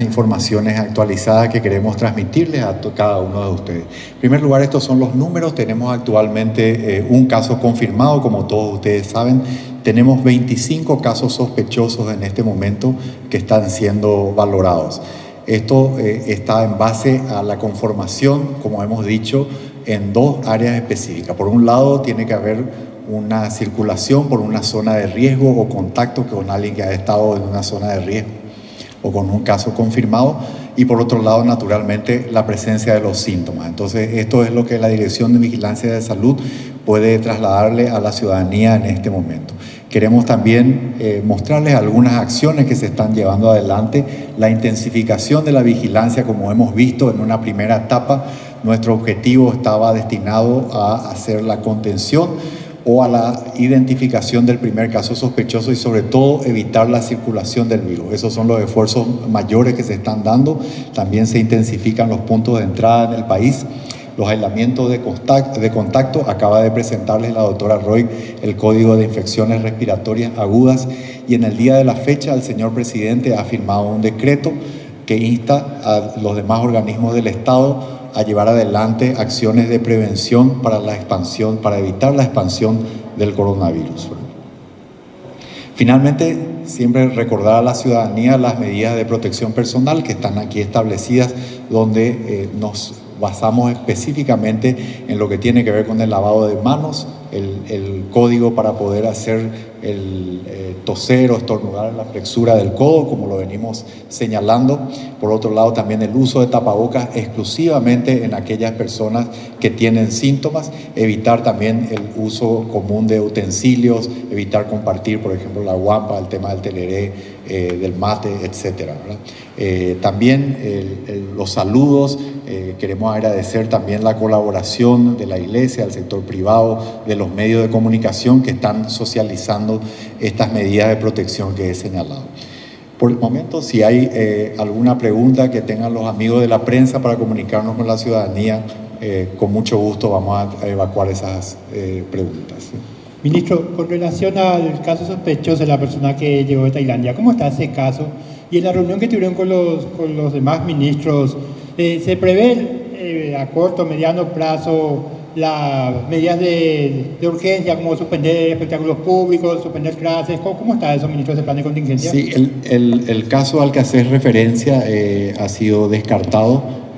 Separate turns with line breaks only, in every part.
Informaciones actualizadas que queremos transmitirles a cada uno de ustedes. En primer lugar, estos son los números. Tenemos actualmente un caso confirmado, como todos ustedes saben. Tenemos 25 casos sospechosos en este momento que están siendo valorados. Esto está en base a la conformación, como hemos dicho, en dos áreas específicas. Por un lado, tiene que haber una circulación por una zona de riesgo o contacto con alguien que ha estado en una zona de riesgo o con un caso confirmado, y por otro lado, naturalmente, la presencia de los síntomas. Entonces, esto es lo que la Dirección de Vigilancia de Salud puede trasladarle a la ciudadanía en este momento. Queremos también mostrarles algunas acciones que se están llevando adelante. La intensificación de la vigilancia, como hemos visto en una primera etapa, nuestro objetivo estaba destinado a hacer la contención o a la identificación del primer caso sospechoso y sobre todo evitar la circulación del virus. Esos son los esfuerzos mayores que se están dando. También se intensifican los puntos de entrada en el país. Los aislamientos de contacto, acaba de presentarles la doctora Roy el Código de Infecciones Respiratorias Agudas, y en el día de la fecha el señor presidente ha firmado un decreto que insta a los demás organismos del Estado a llevar adelante acciones de prevención para la expansión, para evitar la expansión del coronavirus. Finalmente, siempre recordar a la ciudadanía las medidas de protección personal que están aquí establecidas, donde nos basamos específicamente en lo que tiene que ver con el lavado de manos, el código para poder hacer toser o estornudar en la flexura del codo, como lo venimos señalando. Por otro lado, también el uso de tapabocas exclusivamente en aquellas personas que tienen síntomas, evitar también el uso común de utensilios, evitar compartir, por ejemplo, la guampa, el tema del tereré, del mate, etcétera, ¿verdad? También los saludos. Queremos agradecer también la colaboración de la Iglesia, del sector privado, de los medios de comunicación que están socializando estas medidas de protección que he señalado. Por el momento, si hay alguna pregunta que tengan los amigos de la prensa para comunicarnos con la ciudadanía, con mucho gusto vamos a evacuar esas preguntas.
Ministro, con relación al caso sospechoso de la persona que llegó de Tailandia, ¿cómo está ese caso? Y en la reunión que tuvieron con los demás ministros, ¿se prevé a corto o mediano plazo las medidas de urgencia, como suspender espectáculos públicos, suspender clases? ¿Cómo está eso, ministro, ese plan de contingencia?
Sí, el caso al que haces referencia ha sido descartado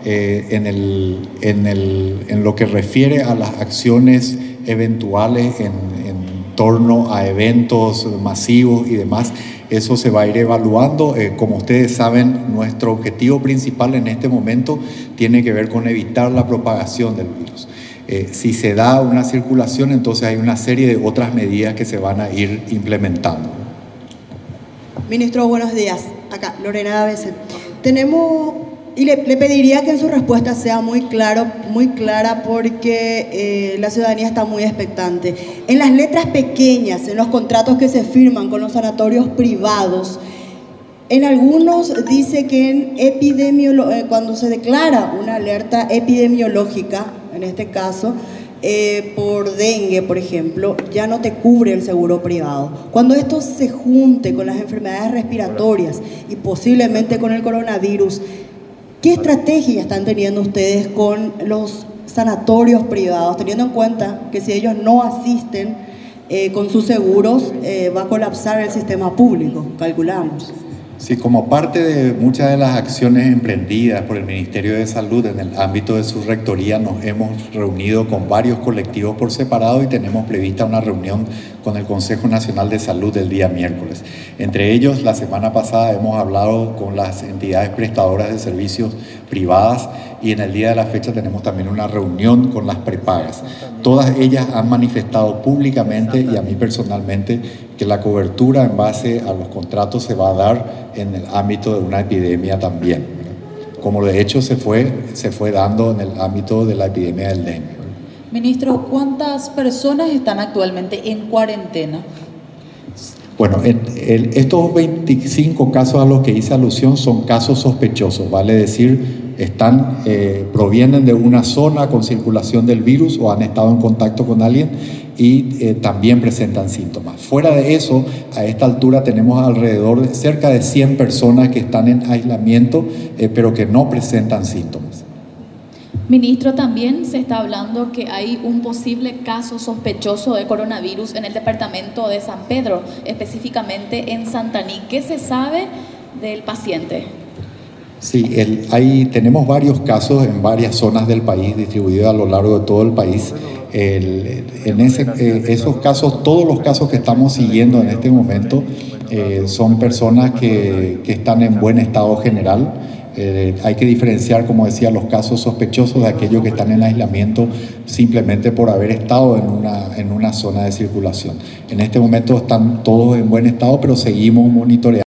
en lo que refiere a las acciones eventuales en torno a eventos masivos y demás. Eso se va a ir evaluando. Como ustedes saben, nuestro objetivo principal en este momento tiene que ver con evitar la propagación del virus. Si se da una circulación, entonces hay una serie de otras medidas que se van a ir implementando.
Ministro, buenos días. Acá, Lorena Davese. Y le pediría que en su respuesta sea muy clara, porque la ciudadanía está muy expectante. En las letras pequeñas, en los contratos que se firman con los sanatorios privados, en algunos dice que cuando se declara una alerta epidemiológica, en este caso, por dengue, por ejemplo, ya no te cubre el seguro privado. Cuando esto se junte con las enfermedades respiratorias y posiblemente con el coronavirus, ¿qué estrategia están teniendo ustedes con los sanatorios privados, teniendo en cuenta que si ellos no asisten con sus seguros, va a colapsar el sistema público, calculamos?
Sí, como parte de muchas de las acciones emprendidas por el Ministerio de Salud en el ámbito de su rectoría, nos hemos reunido con varios colectivos por separado y tenemos prevista una reunión con el Consejo Nacional de Salud el día miércoles. Entre ellos, la semana pasada hemos hablado con las entidades prestadoras de servicios privadas y en el día de la fecha tenemos también una reunión con las prepagas. Todas ellas han manifestado públicamente y a mí personalmente que la cobertura en base a los contratos se va a dar en el ámbito de una epidemia también, ¿verdad? Como de hecho se fue dando en el ámbito de la epidemia del dengue.
Ministro, ¿cuántas personas están actualmente en cuarentena?
Bueno, estos 25 casos a los que hice alusión son casos sospechosos, vale decir provienen de una zona con circulación del virus o han estado en contacto con alguien y también presentan síntomas. Fuera de eso, a esta altura tenemos alrededor de cerca de 100 personas que están en aislamiento, pero que no presentan síntomas.
Ministro, también se está hablando que hay un posible caso sospechoso de coronavirus en el departamento de San Pedro, específicamente en Santaní. ¿Qué se sabe del paciente?
Sí, tenemos varios casos en varias zonas del país, distribuidos a lo largo de todo el país. Esos casos, todos los casos que estamos siguiendo en este momento son personas que están en buen estado general. Hay que diferenciar, como decía, los casos sospechosos de aquellos que están en aislamiento simplemente por haber estado en una zona de circulación. En este momento están todos en buen estado, pero seguimos monitoreando.